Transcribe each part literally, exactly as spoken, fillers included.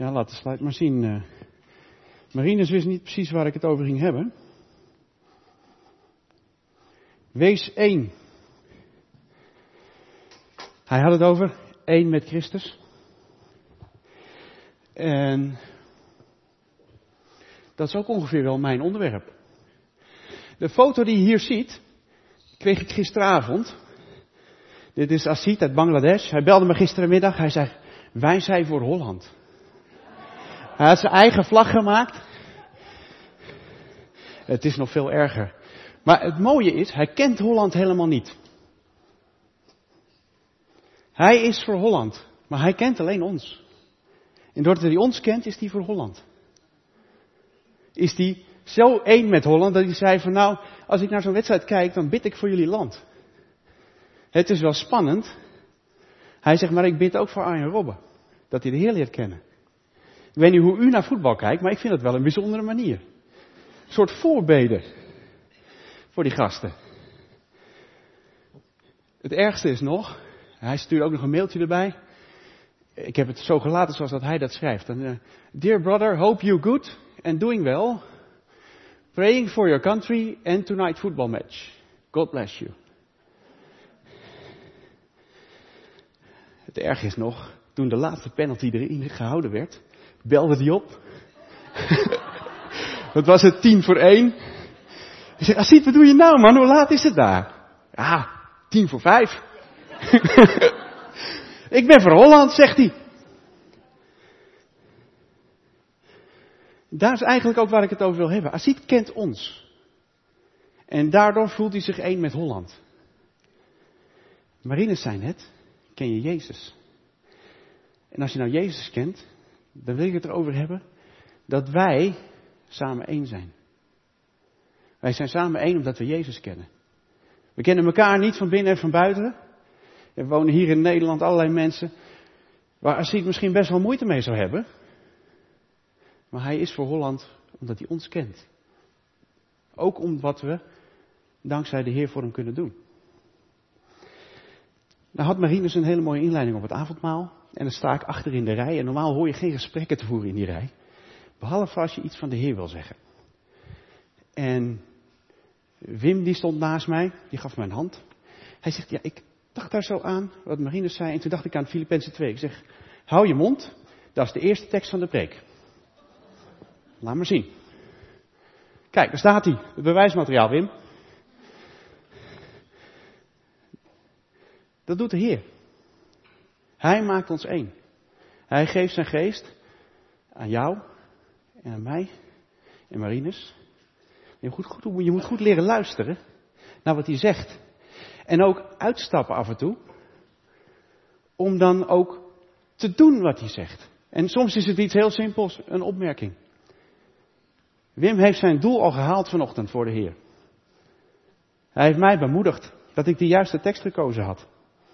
Ja, laat de slide maar zien. Uh, Marinus wist niet precies waar ik het over ging hebben. Wees één. Hij had het over één met Christus. En dat is ook ongeveer wel mijn onderwerp. De foto die je hier ziet, kreeg ik gisteravond. Dit is Asit uit Bangladesh. Hij belde me gisterenmiddag. Hij zei, wij zijn voor Holland. Hij had zijn eigen vlag gemaakt. Het is nog veel erger. Maar het mooie is, hij kent Holland helemaal niet. Hij is voor Holland, maar hij kent alleen ons. En doordat hij ons kent, is hij voor Holland. Is hij zo één met Holland dat hij zei van nou, als ik naar zo'n wedstrijd kijk, dan bid ik voor jullie land. Het is wel spannend. Hij zegt, maar ik bid ook voor Arjen Robben. Dat hij de Heer leert kennen. Ik weet niet hoe u naar voetbal kijkt, maar ik vind het wel een bijzondere manier. Een soort voorbeden voor die gasten. Het ergste is nog, hij stuurde ook nog een mailtje erbij. Ik heb het zo gelaten zoals dat hij dat schrijft. Dan, uh, Dear brother, hope you good and doing well. Praying for your country and tonight football match. God bless you. Het erg is nog, toen de laatste penalty erin gehouden werd, belde hij op. Het was het tien voor één. Hij zei, Asit, wat doe je nou man, hoe laat is het daar? Ja, tien voor vijf. Ik ben voor Holland, zegt hij. Daar is eigenlijk ook waar ik het over wil hebben. Asit kent ons. En daardoor voelt hij zich één met Holland. Marinus zei net, ken je Jezus? En als je nou Jezus kent, dan wil ik het erover hebben dat wij samen één zijn. Wij zijn samen één omdat we Jezus kennen. We kennen elkaar niet van binnen en van buiten. Er wonen hier in Nederland allerlei mensen waar Asit misschien best wel moeite mee zou hebben. Maar hij is voor Holland omdat hij ons kent. Ook om wat we dankzij de Heer voor hem kunnen doen. Nou had Marinus een hele mooie inleiding op het avondmaal. En dan sta ik achter in de rij. En normaal hoor je geen gesprekken te voeren in die rij. Behalve als je iets van de Heer wil zeggen. En Wim die stond naast mij. Die gaf me een hand. Hij zegt, ja ik dacht daar zo aan wat Marinus zei. En toen dacht ik aan Filippenzen twee. Ik zeg, hou je mond. Dat is de eerste tekst van de preek. Laat maar zien. Kijk, daar staat hij. Het bewijsmateriaal, Wim. Dat doet de Heer. Hij maakt ons één. Hij geeft zijn geest aan jou en aan mij en Marinus. Je moet goed, je moet goed leren luisteren naar wat hij zegt. En ook uitstappen af en toe. Om dan ook te doen wat hij zegt. En soms is het iets heel simpels, een opmerking. Wim heeft zijn doel al gehaald vanochtend voor de Heer. Hij heeft mij bemoedigd dat ik de juiste tekst gekozen had.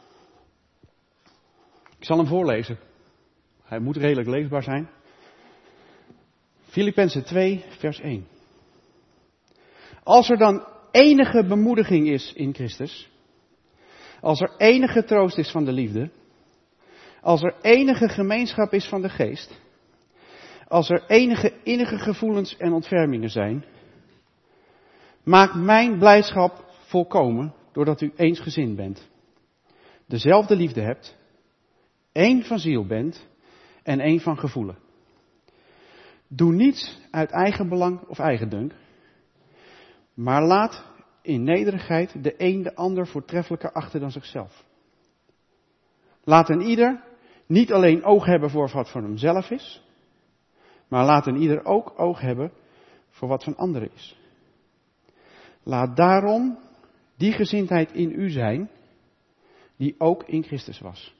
Ik zal hem voorlezen. Hij moet redelijk leesbaar zijn. Filippenzen twee, vers één. Als er dan enige bemoediging is in Christus, als er enige troost is van de liefde, als er enige gemeenschap is van de geest, als er enige innige gevoelens en ontfermingen zijn, maak mijn blijdschap volkomen doordat u eensgezind bent, dezelfde liefde hebt, één van ziel bent en één van gevoelen. Doe niets uit eigen belang of eigendunk, maar laat in nederigheid de een de ander voortreffelijker achter dan zichzelf. Laat een ieder niet alleen oog hebben voor wat van hemzelf is, maar laat een ieder ook oog hebben voor wat van anderen is. Laat daarom die gezindheid in u zijn, die ook in Christus was.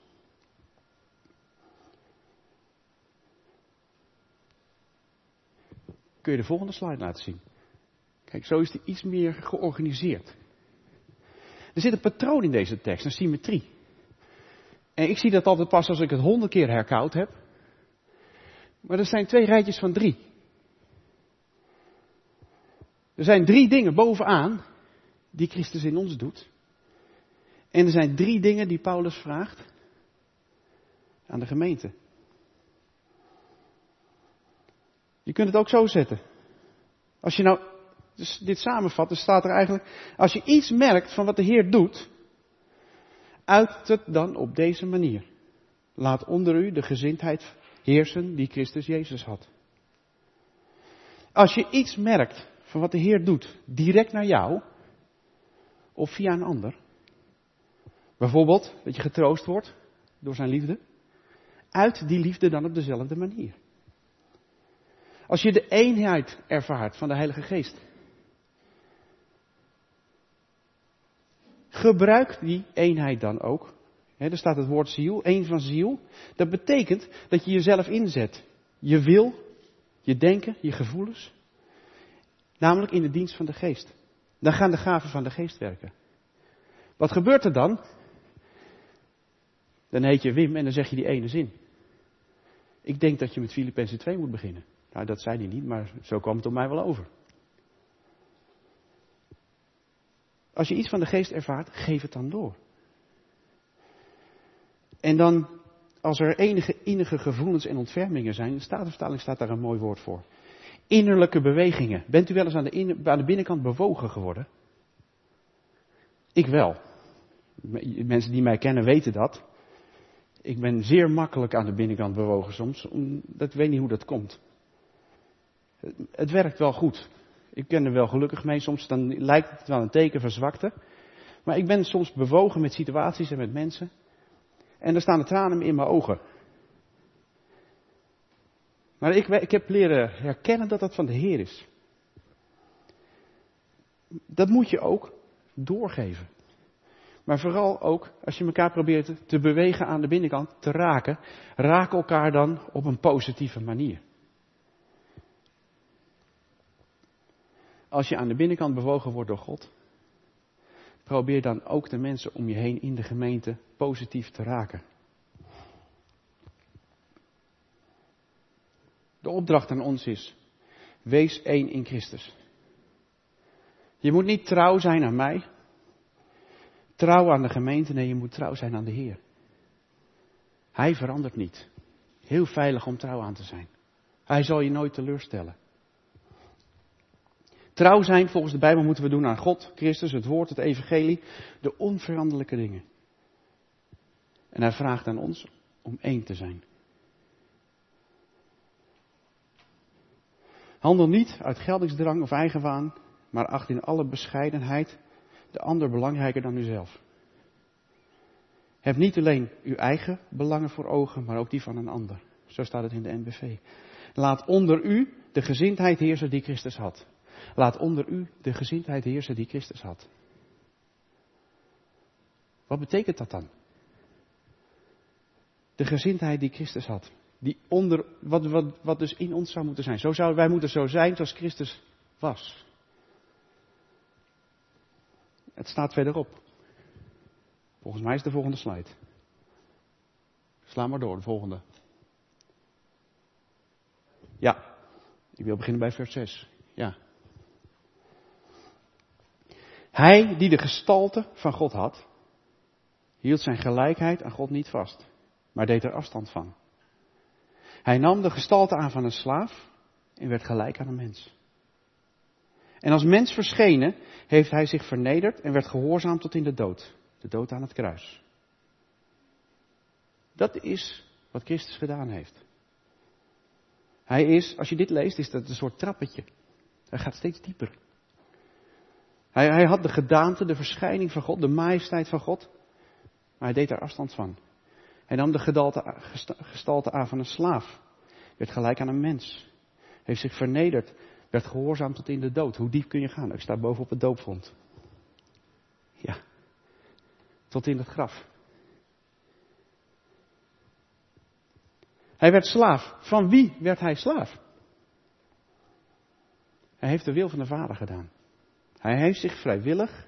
Kun je de volgende slide laten zien? Kijk, zo is die iets meer georganiseerd. Er zit een patroon in deze tekst, een symmetrie. En ik zie dat altijd pas als ik het honderd keer herkoud heb. Maar er zijn twee rijtjes van drie. Er zijn drie dingen bovenaan die Christus in ons doet. En er zijn drie dingen die Paulus vraagt aan de gemeente. Je kunt het ook zo zetten. Als je nou dus dit samenvat, dan staat er eigenlijk, als je iets merkt van wat de Heer doet, uit het dan op deze manier. Laat onder u de gezindheid heersen die Christus Jezus had. Als je iets merkt van wat de Heer doet, direct naar jou, of via een ander. Bijvoorbeeld, dat je getroost wordt door zijn liefde. Uit die liefde dan op dezelfde manier. Als je de eenheid ervaart van de Heilige Geest. Gebruik die eenheid dan ook. He, er staat het woord ziel, één van ziel. Dat betekent dat je jezelf inzet. Je wil, je denken, je gevoelens. Namelijk in de dienst van de Geest. Dan gaan de gaven van de Geest werken. Wat gebeurt er dan? Dan heet je Wim en dan zeg je die ene zin. Ik denk dat je met Filippenzen twee moet beginnen. Nou, dat zei hij niet, maar zo kwam het op mij wel over. Als je iets van de Geest ervaart, geef het dan door. En dan, als er enige innige gevoelens en ontfermingen zijn, in de Statenvertaling staat daar een mooi woord voor. Innerlijke bewegingen. Bent u wel eens aan de, in, aan de binnenkant bewogen geworden? Ik wel. Mensen die mij kennen weten dat. Ik ben zeer makkelijk aan de binnenkant bewogen soms. Ik weet niet hoe dat komt. Het werkt wel goed. Ik ben er wel gelukkig mee. Soms dan lijkt het wel een teken van zwakte. Maar ik ben soms bewogen met situaties en met mensen. En er staan de tranen in mijn ogen. Maar ik, ik heb leren herkennen dat dat van de Heer is. Dat moet je ook doorgeven. Maar vooral ook, als je elkaar probeert te bewegen aan de binnenkant, te raken, raak elkaar dan op een positieve manier. Als je aan de binnenkant bewogen wordt door God, probeer dan ook de mensen om je heen in de gemeente positief te raken. De opdracht aan ons is, wees één in Christus. Je moet niet trouw zijn aan mij, trouw aan de gemeente, nee, je moet trouw zijn aan de Heer. Hij verandert niet. Heel veilig om trouw aan te zijn. Hij zal je nooit teleurstellen. Trouw zijn, volgens de Bijbel, moeten we doen aan God, Christus, het woord, het evangelie, de onveranderlijke dingen. En hij vraagt aan ons om één te zijn. Handel niet uit geldingsdrang of eigenwaan, maar acht in alle bescheidenheid de ander belangrijker dan uzelf. Heb niet alleen uw eigen belangen voor ogen, maar ook die van een ander. Zo staat het in de N B V. Laat onder u de gezindheid heersen die Christus had. Laat onder u de gezindheid heersen die Christus had. Wat betekent dat dan? De gezindheid die Christus had. Die onder, wat, wat, wat dus in ons zou moeten zijn. Zo zouden wij moeten zo zijn zoals Christus was. Het staat verderop. Volgens mij is de volgende slide. Sla maar door, de volgende. Ja, ik wil beginnen bij vers zes. Ja. Hij die de gestalte van God had, hield zijn gelijkheid aan God niet vast, maar deed er afstand van. Hij nam de gestalte aan van een slaaf en werd gelijk aan een mens. En als mens verschenen heeft hij zich vernederd en werd gehoorzaam tot in de dood. De dood aan het kruis. Dat is wat Christus gedaan heeft. Hij is, als je dit leest, is dat een soort trappetje. Hij gaat steeds dieper. Hij, hij had de gedaante, de verschijning van God, de majesteit van God. Maar hij deed daar afstand van. Hij nam de gedalte, gestalte aan van een slaaf. Werd gelijk aan een mens. Heeft zich vernederd. Werd gehoorzaam tot in de dood. Hoe diep kun je gaan? Ik sta boven op het doopvont. Ja. Tot in het graf. Hij werd slaaf. Van wie werd hij slaaf? Hij heeft de wil van de Vader gedaan. Hij heeft zich vrijwillig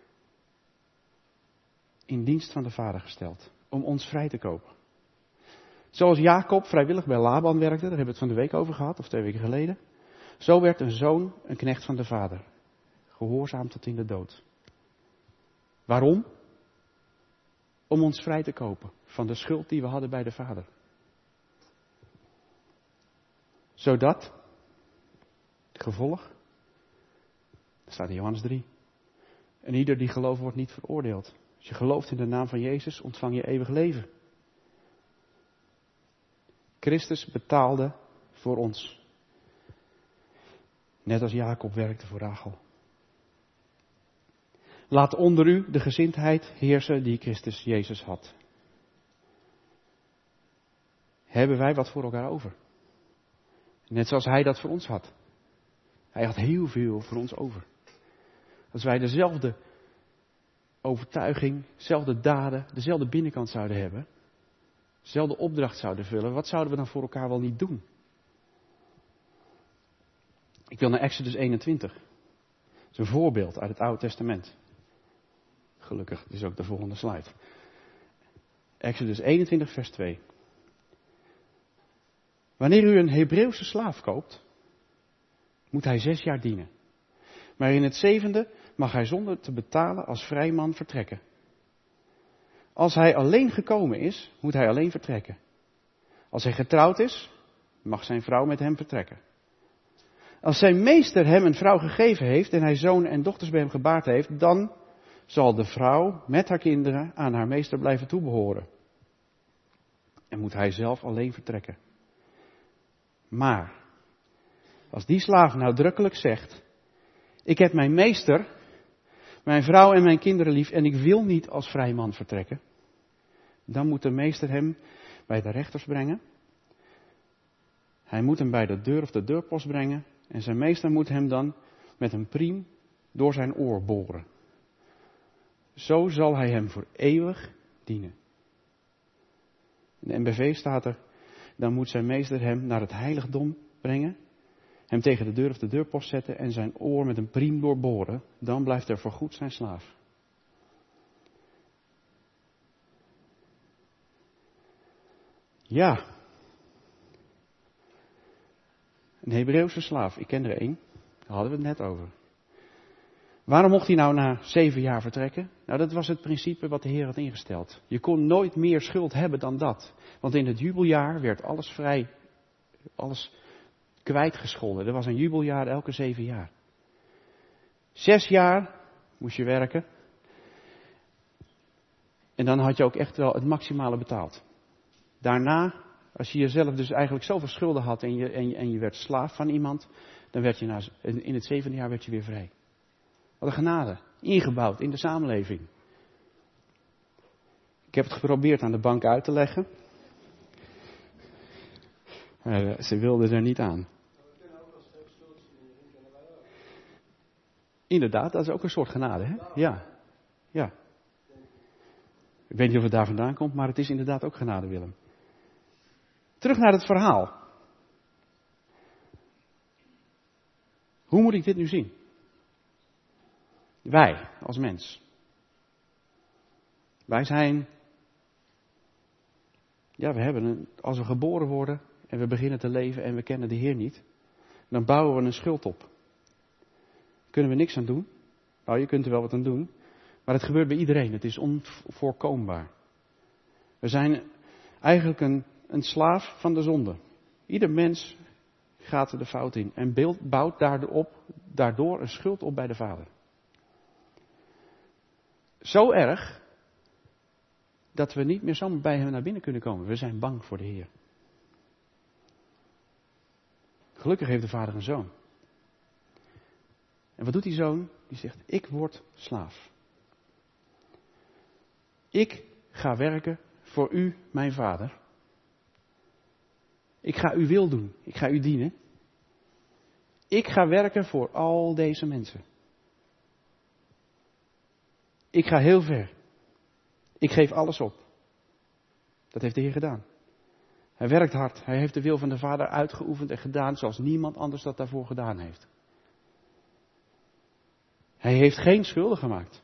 in dienst van de Vader gesteld. Om ons vrij te kopen. Zoals Jacob vrijwillig bij Laban werkte. Daar hebben we het van de week over gehad. Of twee weken geleden. Zo werd een zoon een knecht van de Vader. Gehoorzaam tot in de dood. Waarom? Om ons vrij te kopen van de schuld die we hadden bij de Vader. Zodat Gevolg? Dat staat in Johannes drie. En ieder die gelooft wordt niet veroordeeld. Als je gelooft in de naam van Jezus, ontvang je eeuwig leven. Christus betaalde voor ons. Net als Jacob werkte voor Rachel. Laat onder u de gezindheid heersen die Christus Jezus had. Hebben wij wat voor elkaar over? Net zoals hij dat voor ons had. Hij had heel veel voor ons over. Als wij dezelfde overtuiging, dezelfde daden, dezelfde binnenkant zouden hebben, dezelfde opdracht zouden vullen, wat zouden we dan voor elkaar wel niet doen? Ik wil naar Exodus eenentwintig. Dat is een voorbeeld uit het Oude Testament. Gelukkig, dit is ook de volgende slide. Exodus eenentwintig vers twee. Wanneer u een Hebreeuwse slaaf koopt, moet hij zes jaar dienen. Maar in het zevende mag hij zonder te betalen als vrijman vertrekken. Als hij alleen gekomen is, moet hij alleen vertrekken. Als hij getrouwd is, mag zijn vrouw met hem vertrekken. Als zijn meester hem een vrouw gegeven heeft en hij zonen en dochters bij hem gebaard heeft, dan zal de vrouw met haar kinderen aan haar meester blijven toebehoren. En moet hij zelf alleen vertrekken. Maar, als die slaaf nadrukkelijk zegt, ik heb mijn meester, mijn vrouw en mijn kinderen lief en ik wil niet als vrij man vertrekken, dan moet de meester hem bij de rechters brengen. Hij moet hem bij de deur of de deurpost brengen en zijn meester moet hem dan met een priem door zijn oor boren. Zo zal hij hem voor eeuwig dienen. In de N B V staat er, dan moet zijn meester hem naar het heiligdom brengen, hem tegen de deur of de deurpost zetten en zijn oor met een priem doorboren. Dan blijft er voorgoed zijn slaaf. Ja. Een Hebreeuwse slaaf, ik ken er één, daar hadden we het net over. Waarom mocht hij nou na zeven jaar vertrekken? Nou, dat was het principe wat de Heer had ingesteld. Je kon nooit meer schuld hebben dan dat. Want in het jubeljaar werd alles vrij, alles kwijtgescholden. Er was een jubeljaar elke zeven jaar. Zes jaar moest je werken. En dan had je ook echt wel het maximale betaald. Daarna, als je jezelf dus eigenlijk zoveel schulden had en je, en je, en je werd slaaf van iemand, dan werd je na, in het zevende jaar werd je weer vrij. Wat een genade, ingebouwd in de samenleving. Ik heb het geprobeerd aan de bank uit te leggen. Maar ze wilden er niet aan. Inderdaad, dat is ook een soort genade, hè? Ja. Ja. Ik weet niet of het daar vandaan komt, maar het is inderdaad ook genade, Willem. Terug naar het verhaal. Hoe moet ik dit nu zien? Wij, als mens. Wij zijn, ja, we hebben een, als we geboren worden en we beginnen te leven en we kennen de Heer niet, dan bouwen we een schuld op. Daar kunnen we niks aan doen. Nou, je kunt er wel wat aan doen, maar het gebeurt bij iedereen. Het is onvoorkombaar. We zijn eigenlijk een, een slaaf van de zonde. Ieder mens gaat er de fout in en beeld, bouwt daardoor, daardoor een schuld op bij de Vader. Zo erg dat we niet meer zomaar bij hem naar binnen kunnen komen. We zijn bang voor de Heer. Gelukkig heeft de Vader een zoon. En wat doet die zoon? Die zegt, ik word slaaf. Ik ga werken voor u, mijn Vader. Ik ga uw wil doen. Ik ga u dienen. Ik ga werken voor al deze mensen. Ik ga heel ver. Ik geef alles op. Dat heeft de Heer gedaan. Hij werkt hard. Hij heeft de wil van de Vader uitgeoefend en gedaan zoals niemand anders dat daarvoor gedaan heeft. Hij heeft geen schulden gemaakt.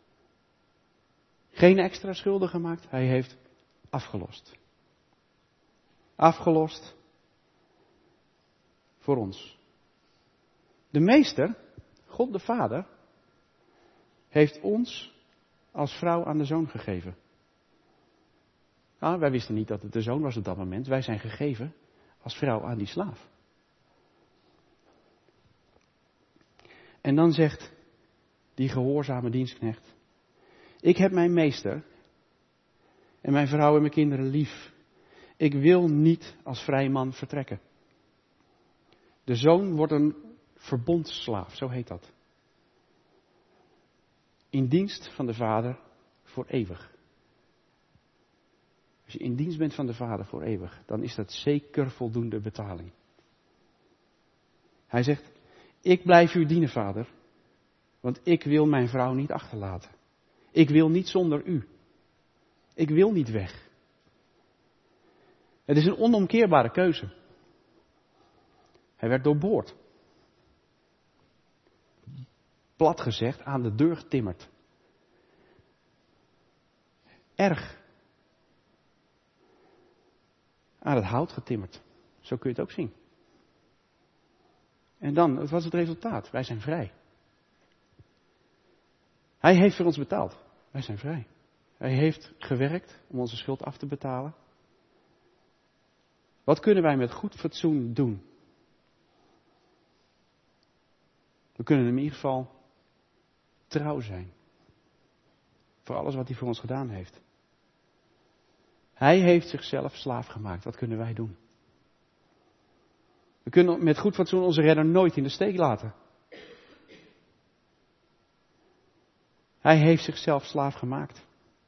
Geen extra schulden gemaakt. Hij heeft afgelost. Afgelost voor ons. De Meester, God de Vader, heeft ons als vrouw aan de Zoon gegeven. Nou, wij wisten niet dat het de Zoon was op dat moment. Wij zijn gegeven als vrouw aan die slaaf. En dan zegt die gehoorzame dienstknecht: ik heb mijn meester en mijn vrouw en mijn kinderen lief. Ik wil niet als vrij man vertrekken. De zoon wordt een verbondsslaaf, zo heet dat. In dienst van de vader voor eeuwig. Als je in dienst bent van de vader voor eeuwig, dan is dat zeker voldoende betaling. Hij zegt: ik blijf u dienen, vader, want ik wil mijn vrouw niet achterlaten. Ik wil niet zonder u. Ik wil niet weg. Het is een onomkeerbare keuze. Hij werd doorboord. Plat gezegd, aan de deur getimmerd. Erg. Aan het hout getimmerd. Zo kun je het ook zien. En dan, wat was het resultaat? Wij zijn vrij. Hij heeft voor ons betaald. Wij zijn vrij. Hij heeft gewerkt om onze schuld af te betalen. Wat kunnen wij met goed fatsoen doen? We kunnen in ieder geval trouw zijn. Voor alles wat hij voor ons gedaan heeft. Hij heeft zichzelf slaaf gemaakt. Wat kunnen wij doen? We kunnen met goed fatsoen onze redder nooit in de steek laten. Hij heeft zichzelf slaaf gemaakt.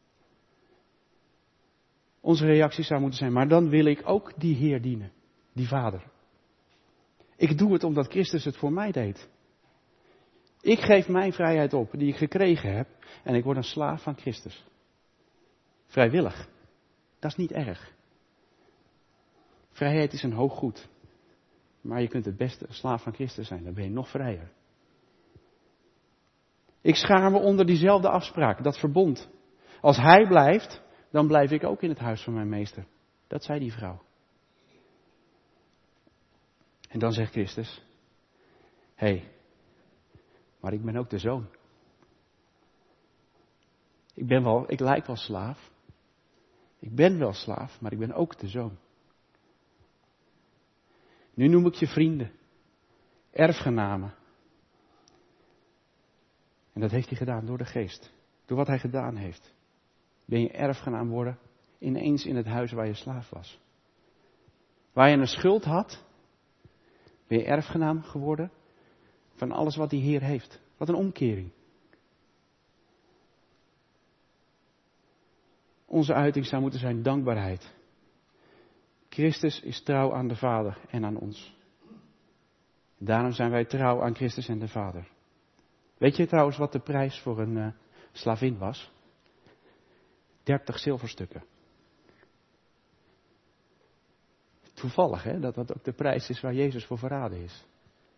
Onze reactie zou moeten zijn: maar dan wil ik ook die Heer dienen. Die Vader. Ik doe het omdat Christus het voor mij deed. Ik geef mijn vrijheid op die ik gekregen heb. En ik word een slaaf van Christus. Vrijwillig. Dat is niet erg. Vrijheid is een hoog goed. Maar je kunt het beste een slaaf van Christus zijn. Dan ben je nog vrijer. Ik schaar me onder diezelfde afspraak. Dat verbond. Als hij blijft, dan blijf ik ook in het huis van mijn meester. Dat zei die vrouw. En dan zegt Christus: hé, hey, maar ik ben ook de zoon. Ik ben wel, ik lijk wel slaaf. Ik ben wel slaaf, maar ik ben ook de zoon. Nu noem ik je vrienden, erfgenamen. En dat heeft hij gedaan door de geest. Door wat hij gedaan heeft. Ben je erfgenaam worden ineens in het huis waar je slaaf was. Waar je een schuld had, ben je erfgenaam geworden van alles wat die Heer heeft. Wat een omkering. Onze uiting zou moeten zijn dankbaarheid. Christus is trouw aan de Vader en aan ons. Daarom zijn wij trouw aan Christus en de Vader. Weet je trouwens wat de prijs voor een uh, slavin was? dertig zilverstukken. Toevallig hè, dat dat ook de prijs is waar Jezus voor verraden is.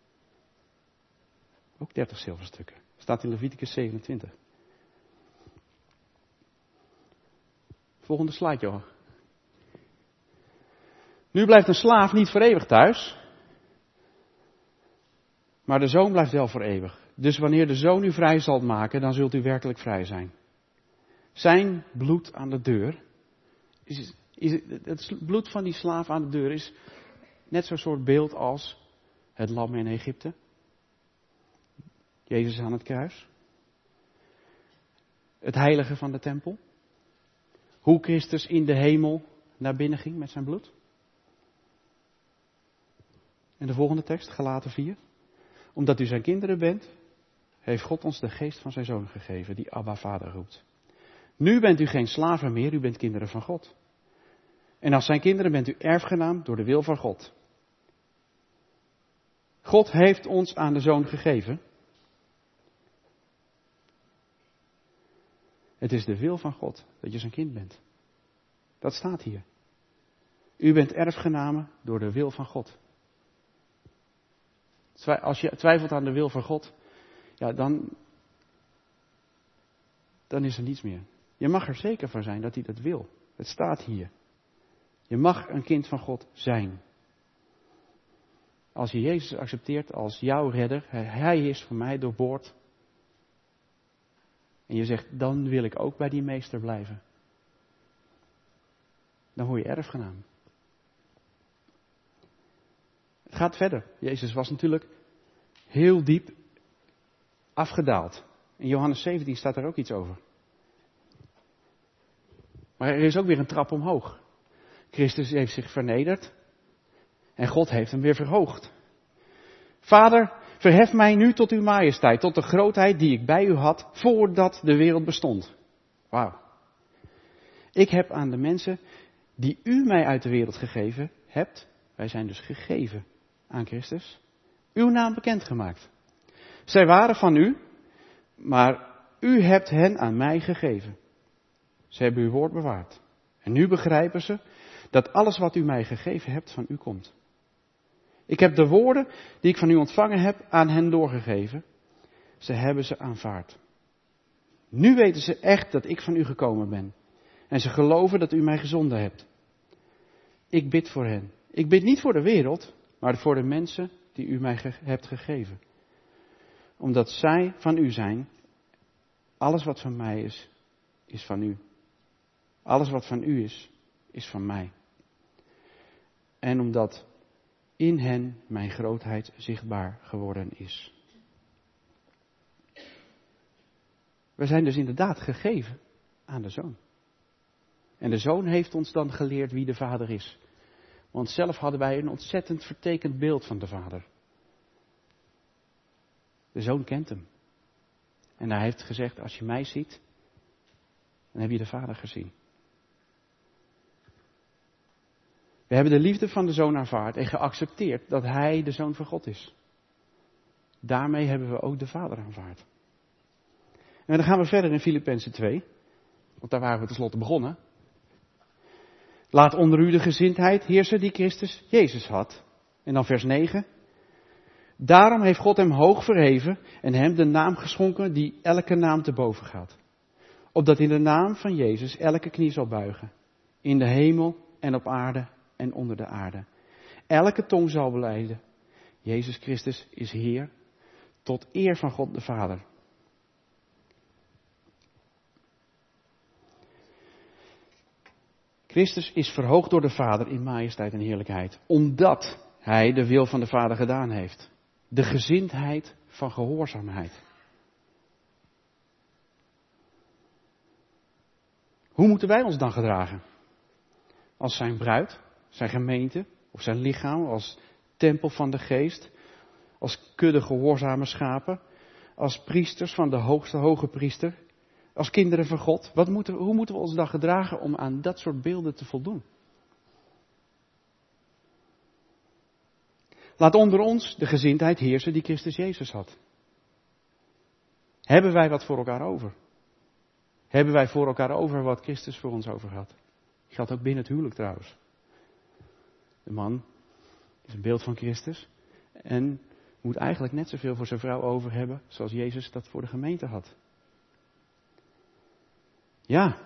Ook dertig zilverstukken. Staat in Leviticus zevenentwintig. Volgende slide, joh. Nu blijft een slaaf niet voor eeuwig thuis. Maar de zoon blijft wel voor eeuwig. Dus wanneer de zoon u vrij zal maken, dan zult u werkelijk vrij zijn. Zijn bloed aan de deur. Is, is, het bloed van die slaaf aan de deur is net zo'n soort beeld als het lam in Egypte. Jezus aan het kruis. Het heilige van de tempel. Hoe Christus in de hemel naar binnen ging met zijn bloed. En de volgende tekst, Galaten vier. Omdat u zijn kinderen bent, heeft God ons de geest van zijn zoon gegeven, die Abba Vader roept. Nu bent u geen slaven meer, u bent kinderen van God. En als zijn kinderen bent u erfgenaam door de wil van God. God heeft ons aan de zoon gegeven. Het is de wil van God dat je zijn kind bent. Dat staat hier. U bent erfgenamen door de wil van God. Als je twijfelt aan de wil van God, ja, dan, dan is er niets meer. Je mag er zeker van zijn dat hij dat wil. Het staat hier. Je mag een kind van God zijn. Als je Jezus accepteert als jouw redder, hij is voor mij doorboord. En je zegt, dan wil ik ook bij die meester blijven. Dan word je erfgenaam. Het gaat verder. Jezus was natuurlijk heel diep afgedaald. In Johannes zeventien staat daar ook iets over. Maar er is ook weer een trap omhoog. Christus heeft zich vernederd en God heeft hem weer verhoogd. Vader, verhef mij nu tot uw majesteit, tot de grootheid die ik bij u had voordat de wereld bestond. Wauw. Ik heb aan de mensen die u mij uit de wereld gegeven hebt, wij zijn dus gegeven aan Christus, uw naam bekendgemaakt. Zij waren van u, maar u hebt hen aan mij gegeven. Ze hebben uw woord bewaard. En nu begrijpen ze dat alles wat u mij gegeven hebt van u komt. Ik heb de woorden die ik van u ontvangen heb aan hen doorgegeven. Ze hebben ze aanvaard. Nu weten ze echt dat ik van u gekomen ben. En ze geloven dat u mij gezonden hebt. Ik bid voor hen. Ik bid niet voor de wereld, maar voor de mensen die u mij ge- hebt gegeven. Omdat zij van u zijn. Alles wat van mij is, is van u. Alles wat van u is, is van mij. En omdat in hen mijn grootheid zichtbaar geworden is. We zijn dus inderdaad gegeven aan de Zoon. En de Zoon heeft ons dan geleerd wie de Vader is. Want zelf hadden wij een ontzettend vertekend beeld van de Vader. De Zoon kent hem. En hij heeft gezegd, als je mij ziet, dan heb je de Vader gezien. We hebben de liefde van de Zoon aanvaard en geaccepteerd dat hij de Zoon van God is. Daarmee hebben we ook de Vader aanvaard. En dan gaan we verder in Filippenzen twee. Want daar waren we tenslotte begonnen. Laat onder u de gezindheid heersen die Christus Jezus had. En dan vers negen. Daarom heeft God hem hoog verheven en hem de naam geschonken die elke naam te boven gaat. Opdat in de naam van Jezus elke knie zal buigen. In de hemel en op aarde en onder de aarde. Elke tong zal belijden. Jezus Christus is Heer tot eer van God de Vader. Christus is verhoogd door de Vader in majesteit en heerlijkheid. Omdat hij de wil van de Vader gedaan heeft. De gezindheid van gehoorzaamheid. Hoe moeten wij ons dan gedragen? Als zijn bruid, zijn gemeente, of zijn lichaam, als tempel van de geest, als kudde gehoorzame schapen, als priesters van de hoogste hoge priester, als kinderen van God. Wat moeten, hoe moeten we ons dan gedragen om aan dat soort beelden te voldoen? Laat onder ons de gezindheid heersen die Christus Jezus had. Hebben wij wat voor elkaar over? Hebben wij voor elkaar over wat Christus voor ons over had? Dat geldt ook binnen het huwelijk trouwens. De man is een beeld van Christus en moet eigenlijk net zoveel voor zijn vrouw over hebben zoals Jezus dat voor de gemeente had. Ja,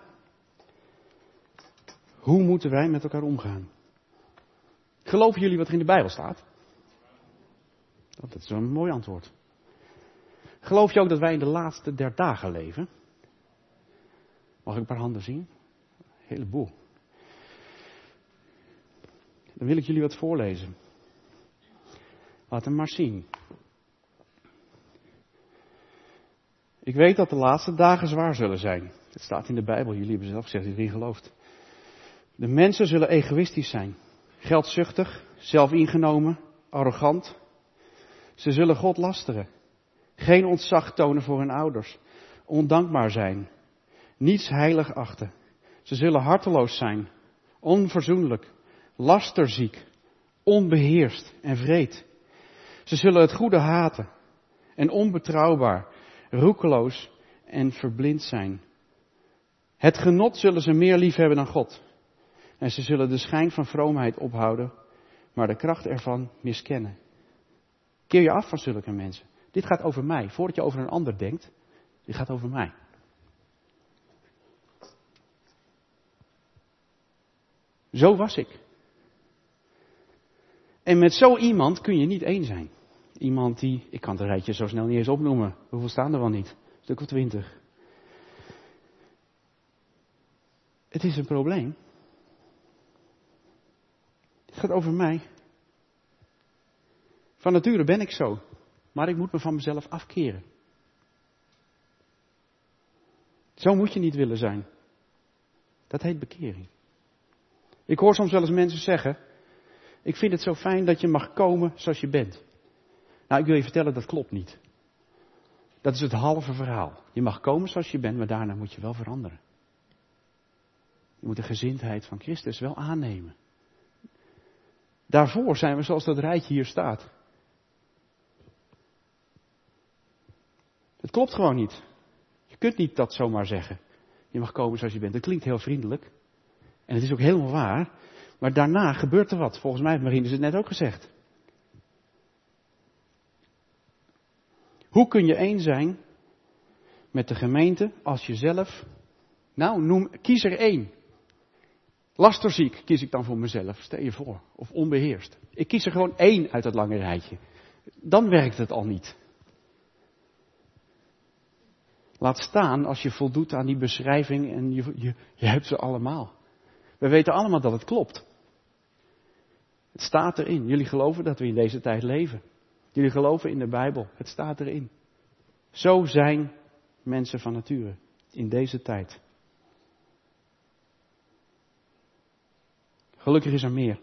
hoe moeten wij met elkaar omgaan? Geloven jullie wat er in de Bijbel staat? Dat is een mooi antwoord. Geloof je ook dat wij in de laatste der dagen leven? Mag ik een paar handen zien? Een heleboel. Dan wil ik jullie wat voorlezen. Laat hem maar zien. Ik weet dat de laatste dagen zwaar zullen zijn. Het staat in de Bijbel, jullie hebben zelf gezegd dat je erin gelooft. De mensen zullen egoïstisch zijn. Geldzuchtig, zelfingenomen, arrogant. Ze zullen God lasteren. Geen ontzag tonen voor hun ouders. Ondankbaar zijn. Niets heilig achten. Ze zullen harteloos zijn. Onverzoenlijk. Lasterziek. Onbeheerst en wreed. Ze zullen het goede haten. En onbetrouwbaar. Roekeloos en verblind zijn. Het genot zullen ze meer lief hebben dan God. En ze zullen de schijn van vroomheid ophouden, maar de kracht ervan miskennen. Keer je af van zulke mensen. Dit gaat over mij. Voordat je over een ander denkt, dit gaat over mij. Zo was ik. En met zo iemand kun je niet één zijn. Iemand die, ik kan het rijtje zo snel niet eens opnoemen. Hoeveel staan er wel niet? Een stuk of twintig. Het is een probleem. Het gaat over mij. Van nature ben ik zo. Maar ik moet me van mezelf afkeren. Zo moet je niet willen zijn. Dat heet bekering. Ik hoor soms wel eens mensen zeggen, ik vind het zo fijn dat je mag komen zoals je bent. Nou, ik wil je vertellen, dat klopt niet. Dat is het halve verhaal. Je mag komen zoals je bent, maar daarna moet je wel veranderen. Je moet de gezindheid van Christus wel aannemen. Daarvoor zijn we zoals dat rijtje hier staat. Het klopt gewoon niet. Je kunt niet dat zomaar zeggen. Je mag komen zoals je bent. Dat klinkt heel vriendelijk. En het is ook helemaal waar. Maar daarna gebeurt er wat. Volgens mij heeft Marines het net ook gezegd. Hoe kun je één zijn met de gemeente als je zelf... Nou, noem, kies er één. Lasterziek kies ik dan voor mezelf, stel je voor. Of onbeheerst. Ik kies er gewoon één uit dat lange rijtje. Dan werkt het al niet. Laat staan als je voldoet aan die beschrijving en je, je, je hebt ze allemaal. We weten allemaal dat het klopt. Het staat erin. Jullie geloven dat we in deze tijd leven. Jullie geloven in de Bijbel. Het staat erin. Zo zijn mensen van nature in deze tijd. Gelukkig is er meer.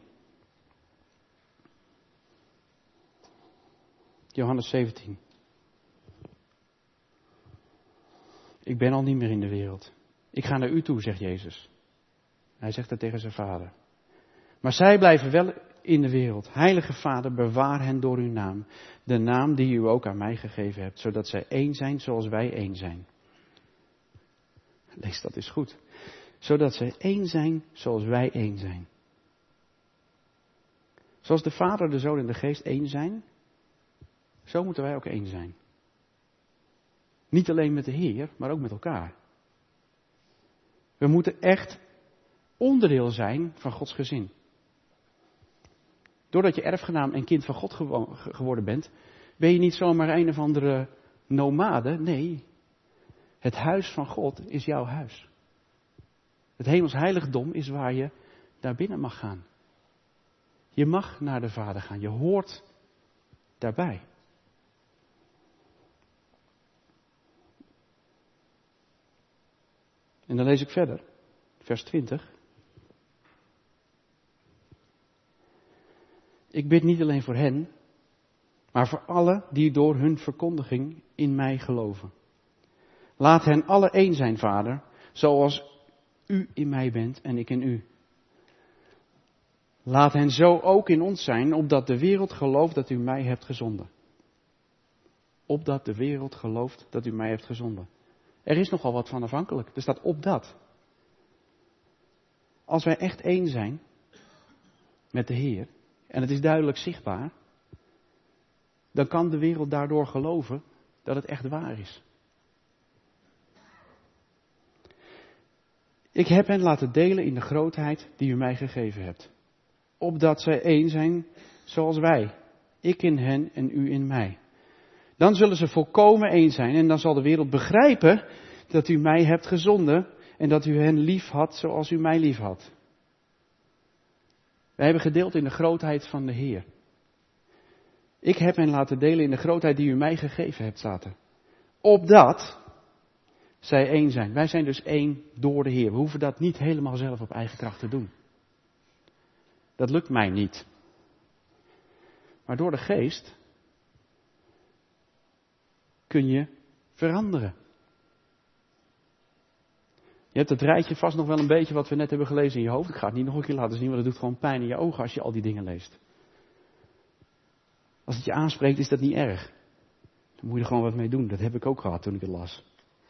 Johannes zeventien. Ik ben al niet meer in de wereld. Ik ga naar u toe, zegt Jezus. Hij zegt dat tegen zijn vader. Maar zij blijven wel in de wereld. Heilige Vader, bewaar hen door uw naam. De naam die u ook aan mij gegeven hebt. Zodat zij één zijn zoals wij één zijn. Lees dat eens goed. Zodat zij één zijn zoals wij één zijn. Zoals de Vader, de Zoon en de Geest één zijn. Zo moeten wij ook één zijn. Niet alleen met de Heer, maar ook met elkaar. We moeten echt onderdeel zijn van Gods gezin. Doordat je erfgenaam en kind van God geworden bent, ben je niet zomaar een of andere nomade. Nee, het huis van God is jouw huis. Het hemels heiligdom is waar je naar binnen mag gaan. Je mag naar de Vader gaan, je hoort daarbij. En dan lees ik verder, vers twintig. Ik bid niet alleen voor hen, maar voor allen die door hun verkondiging in mij geloven. Laat hen alle één zijn, Vader, zoals u in mij bent en ik in u. Laat hen zo ook in ons zijn, opdat de wereld gelooft dat u mij hebt gezonden. Opdat de wereld gelooft dat u mij hebt gezonden. Er is nogal wat van afhankelijk. Er staat opdat. Als wij echt één zijn met de Heer, en het is duidelijk zichtbaar, dan kan de wereld daardoor geloven dat het echt waar is. Ik heb hen laten delen in de grootheid die u mij gegeven hebt. Opdat zij één zijn zoals wij. Ik in hen en u in mij. Dan zullen ze volkomen één zijn en dan zal de wereld begrijpen dat u mij hebt gezonden en dat u hen lief had zoals u mij lief had. Wij hebben gedeeld in de grootheid van de Heer. Ik heb hen laten delen in de grootheid die u mij gegeven hebt, staat er. Opdat zij één zijn. Wij zijn dus één door de Heer. We hoeven dat niet helemaal zelf op eigen kracht te doen. Dat lukt mij niet. Maar door de Geest kun je veranderen. Je hebt het rijtje vast nog wel een beetje wat we net hebben gelezen in je hoofd. Ik ga het niet nog een keer laten zien, want het doet gewoon pijn in je ogen als je al die dingen leest. Als het je aanspreekt, is dat niet erg. Dan moet je er gewoon wat mee doen. Dat heb ik ook gehad toen ik het las.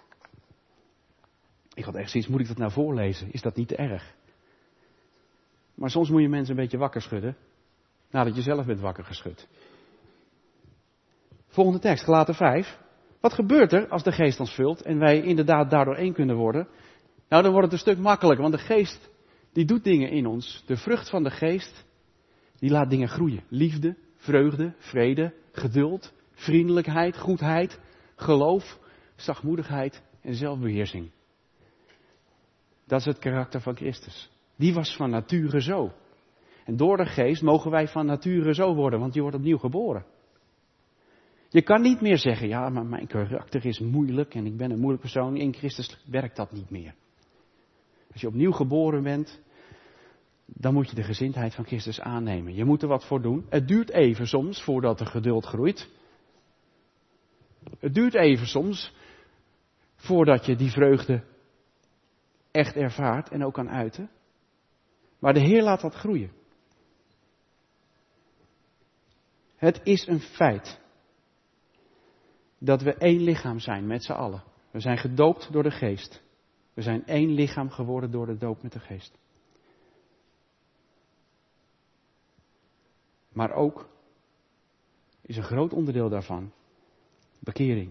Ik had echt zoiets, moet ik dat nou voorlezen? Is dat niet te erg? Maar soms moet je mensen een beetje wakker schudden, nadat je zelf bent wakker geschud. Volgende tekst, Galaten vijf. Wat gebeurt er als de Geest ons vult en wij inderdaad daardoor één kunnen worden? Nou, dan wordt het een stuk makkelijker, want de Geest, die doet dingen in ons. De vrucht van de Geest, die laat dingen groeien. Liefde, vreugde, vrede, geduld, vriendelijkheid, goedheid, geloof, zachtmoedigheid en zelfbeheersing. Dat is het karakter van Christus. Die was van nature zo. En door de Geest mogen wij van nature zo worden, want je wordt opnieuw geboren. Je kan niet meer zeggen, ja, maar mijn karakter is moeilijk en ik ben een moeilijk persoon. In Christus werkt dat niet meer. Als je opnieuw geboren bent, dan moet je de gezindheid van Christus aannemen. Je moet er wat voor doen. Het duurt even soms voordat er geduld groeit. Het duurt even soms voordat je die vreugde echt ervaart en ook kan uiten. Maar de Heer laat dat groeien. Het is een feit dat we één lichaam zijn met z'n allen. We zijn gedoopt door de Geest. We zijn één lichaam geworden door de doop met de Geest. Maar ook is een groot onderdeel daarvan bekering.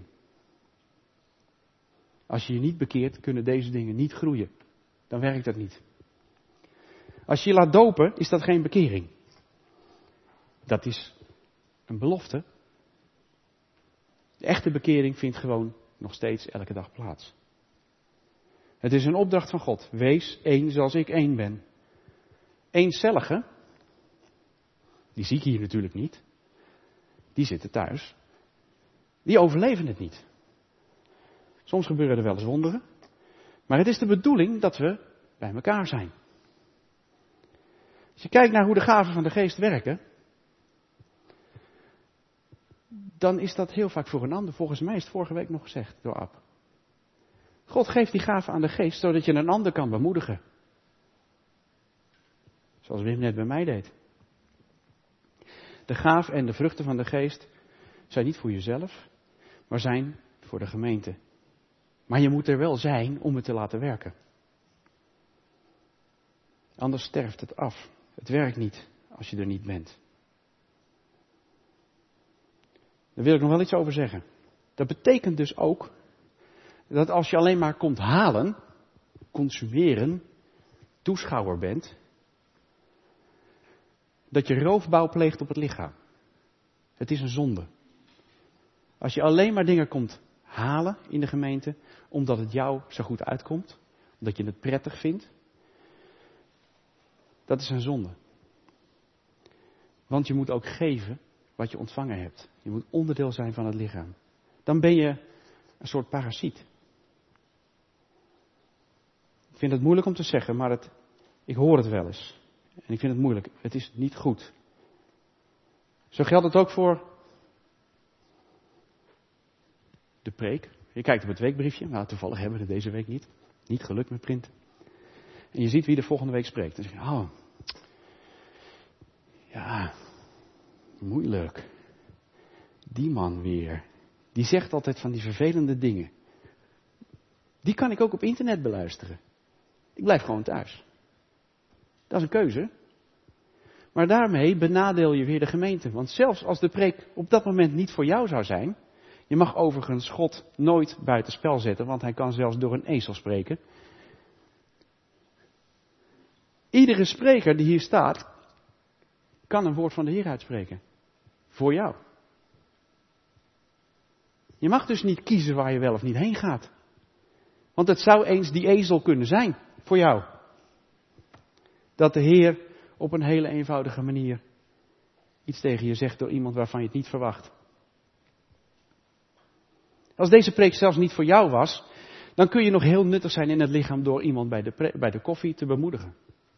Als je je niet bekeert, kunnen deze dingen niet groeien. Dan werkt dat niet. Als je je laat dopen, is dat geen bekering. Dat is een belofte. De echte bekering vindt gewoon nog steeds elke dag plaats. Het is een opdracht van God. Wees één zoals ik één ben. Eencelligen, die zie ik hier natuurlijk niet. Die zitten thuis. Die overleven het niet. Soms gebeuren er wel eens wonderen. Maar het is de bedoeling dat we bij elkaar zijn. Als je kijkt naar hoe de gaven van de Geest werken, dan is dat heel vaak voor een ander. Volgens mij is het vorige week nog gezegd door Ab. God geeft die gaven aan de Geest, zodat je een ander kan bemoedigen. Zoals Wim net bij mij deed. De gaven en de vruchten van de Geest zijn niet voor jezelf, maar zijn voor de gemeente. Maar je moet er wel zijn om het te laten werken. Anders sterft het af. Het werkt niet als je er niet bent. Daar wil ik nog wel iets over zeggen. Dat betekent dus ook dat als je alleen maar komt halen, consumeren, toeschouwer bent, dat je roofbouw pleegt op het lichaam. Het is een zonde. Als je alleen maar dingen komt halen in de gemeente, omdat het jou zo goed uitkomt, omdat je het prettig vindt, dat is een zonde. Want je moet ook geven wat je ontvangen hebt. Je moet onderdeel zijn van het lichaam. Dan ben je een soort parasiet. Ik vind het moeilijk om te zeggen, maar het, ik hoor het wel eens. En ik vind het moeilijk. Het is niet goed. Zo geldt het ook voor de preek. Je kijkt op het weekbriefje. Nou, toevallig hebben we het deze week niet. Niet gelukt met printen. En je ziet wie de volgende week spreekt. Dan zeg je, oh, ja, moeilijk. Die man weer. Die zegt altijd van die vervelende dingen. Die kan ik ook op internet beluisteren. Ik blijf gewoon thuis. Dat is een keuze. Maar daarmee benadeel je weer de gemeente. Want zelfs als de preek op dat moment niet voor jou zou zijn. Je mag overigens God nooit buitenspel zetten. Want hij kan zelfs door een ezel spreken. Iedere spreker die hier staat, kan een woord van de Heer uitspreken. Voor jou. Je mag dus niet kiezen waar je wel of niet heen gaat. Want het zou eens die ezel kunnen zijn voor jou. Dat de Heer op een hele eenvoudige manier iets tegen je zegt door iemand waarvan je het niet verwacht. Als deze preek zelfs niet voor jou was, dan kun je nog heel nuttig zijn in het lichaam door iemand bij de, pre- bij de koffie te bemoedigen.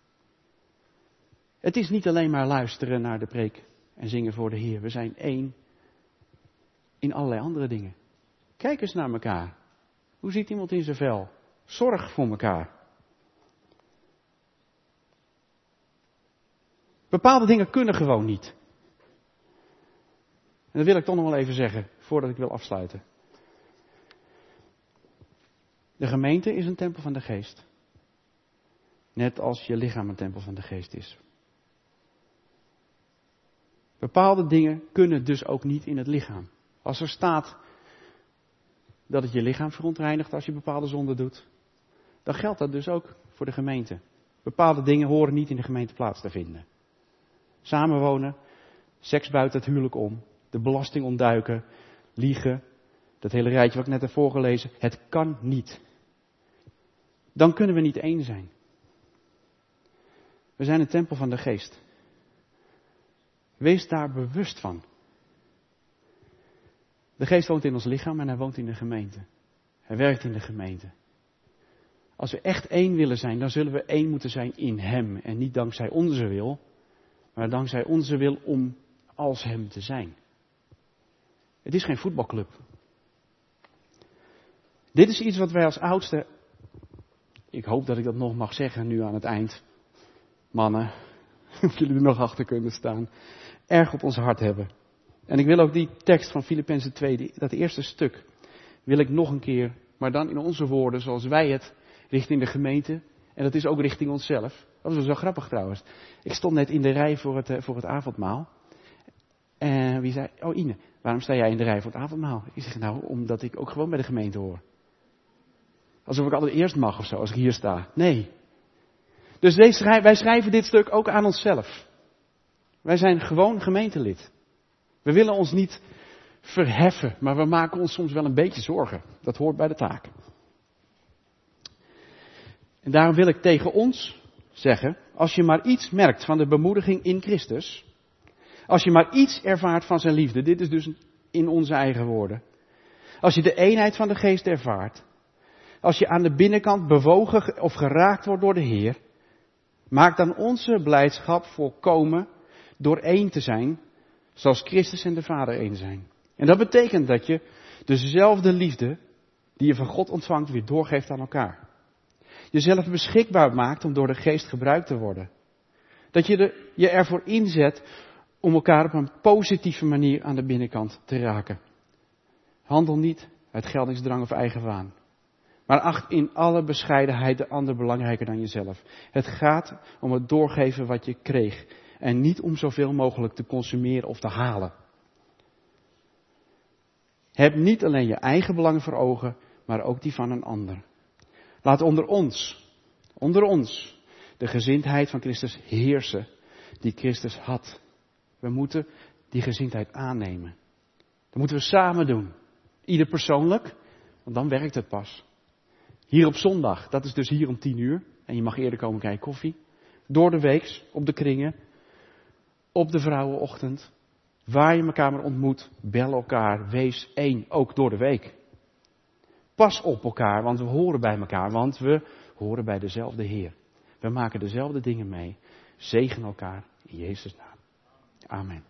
Het is niet alleen maar luisteren naar de preek en zingen voor de Heer. We zijn één in allerlei andere dingen. Kijk eens naar elkaar. Hoe ziet iemand in zijn vel? Zorg voor elkaar. Bepaalde dingen kunnen gewoon niet. En dat wil ik toch nog wel even zeggen, voordat ik wil afsluiten. De gemeente is een tempel van de Geest. Net als je lichaam een tempel van de Geest is. Bepaalde dingen kunnen dus ook niet in het lichaam. Als er staat dat het je lichaam verontreinigt als je bepaalde zonden doet, dan geldt dat dus ook voor de gemeente. Bepaalde dingen horen niet in de gemeente plaats te vinden. Samenwonen, seks buiten het huwelijk om, de belasting ontduiken, liegen, dat hele rijtje wat ik net heb voorgelezen. Het kan niet. Dan kunnen we niet één zijn. We zijn een tempel van de Geest. Wees daar bewust van. De geest woont in ons lichaam en hij woont in de gemeente. Hij werkt in de gemeente. Als we echt één willen zijn, dan zullen we één moeten zijn in hem. En niet dankzij onze wil, maar dankzij onze wil om als hem te zijn. Het is geen voetbalclub. Dit is iets wat wij als oudsten, ik hoop dat ik dat nog mag zeggen nu aan het eind, mannen, of jullie er nog achter kunnen staan, erg op ons hart hebben. En ik wil ook die tekst van Filippenzen twee, die, dat eerste stuk, wil ik nog een keer, maar dan in onze woorden zoals wij het richting de gemeente, en dat is ook richting onszelf. Dat was wel zo grappig trouwens. Ik stond net in de rij voor het, voor het avondmaal. En wie zei, oh Ine, waarom sta jij in de rij voor het avondmaal? Ik zeg, nou, omdat ik ook gewoon bij de gemeente hoor. Alsof ik altijd eerst mag of zo, als ik hier sta. Nee. Dus deze, wij schrijven dit stuk ook aan onszelf. Wij zijn gewoon gemeentelid. We willen ons niet verheffen, maar we maken ons soms wel een beetje zorgen. Dat hoort bij de taak. En daarom wil ik tegen ons zeggen, als je maar iets merkt van de bemoediging in Christus, als je maar iets ervaart van zijn liefde, dit is dus in onze eigen woorden. Als je de eenheid van de geest ervaart, als je aan de binnenkant bewogen of geraakt wordt door de Heer, maak dan onze blijdschap volkomen door één te zijn, zoals Christus en de Vader één zijn. En dat betekent dat je dezelfde liefde die je van God ontvangt weer doorgeeft aan elkaar. Jezelf beschikbaar maakt om door de geest gebruikt te worden. Dat je de, je ervoor inzet om elkaar op een positieve manier aan de binnenkant te raken. Handel niet uit geldingsdrang of eigenwaan. Maar acht in alle bescheidenheid de ander belangrijker dan jezelf. Het gaat om het doorgeven wat je kreeg. En niet om zoveel mogelijk te consumeren of te halen. Heb niet alleen je eigen belangen voor ogen, maar ook die van een ander. Laat onder ons, onder ons, de gezindheid van Christus heersen die Christus had. We moeten die gezindheid aannemen. Dat moeten we samen doen. Ieder persoonlijk, want dan werkt het pas. Hier op zondag, dat is dus hier om tien uur. En je mag eerder komen krijgen koffie. Door de weeks, op de kringen. Op de vrouwenochtend. Waar je elkaar maar ontmoet, bel elkaar, wees één, ook door de week. Pas op elkaar, want we horen bij elkaar, want we horen bij dezelfde Heer. We maken dezelfde dingen mee. Zegen elkaar in Jezus' naam. Amen.